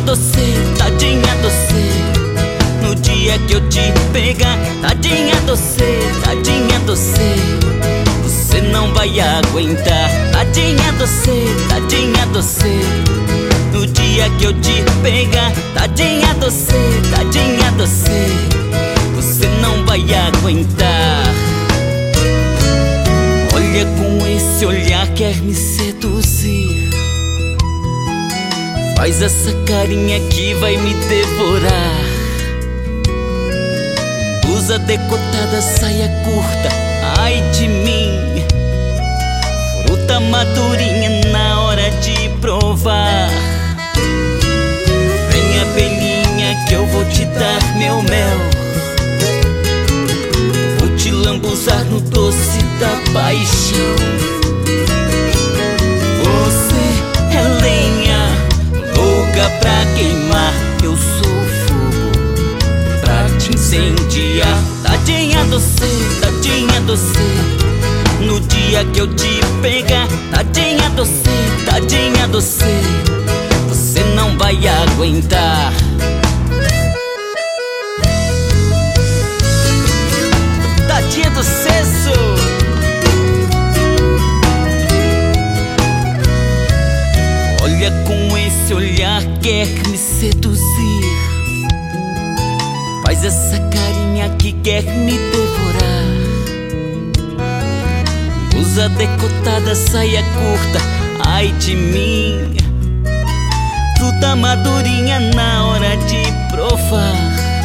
doce, tadinha doce. No dia que eu te pegar, tadinha doce, tadinha doce. Você não vai aguentar, tadinha doce, tadinha doce. No dia que eu te pegar, tadinha doce, tadinha doce. Você não vai aguentar. Olha, com esse olhar quer me seduzir. Faz essa carinha que vai me devorar. Blusa decotada, saia curta, ai de mim. Fruta madurinha na hora de provar. Vem, abelhinha, que eu vou te dar meu mel. Vou te lambuzar no doce da paixão. Você é lenha louca pra queimar, eu sou fogo pra te incendiar. Tadinha doce, tadinha doce. No dia que eu te pegar, tadinha doce, tadinha doce. Você não vai aguentar. Tadinha do Cesso. Olha, com esse olhar quer me seduzir. Faz essa carinha que quer me devorar. Blusa decotada, saia curta, ai de mim. Fruta madurinha na hora de provar.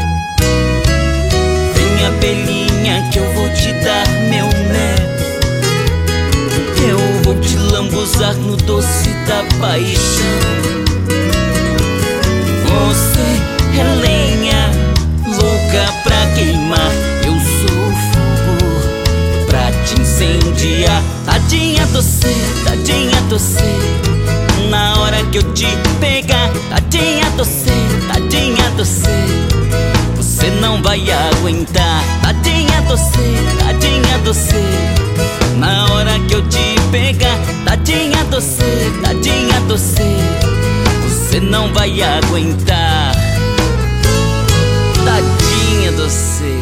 Vem, abelhinha, que eu vou te dar meu mel. Eu vou te lambuzar no doce da paixão. Você é lenha louca pra queimar, eu sou fogo pra te incendiar. Tadinha doce, tadinha doce. Na hora que eu te pegar, tadinha doce, tadinha doce. Você não vai aguentar, tadinha doce, tadinha doce. Na hora que eu te pegar, tadinha doce, tadinha doce. Você não vai aguentar. Tadinha doce.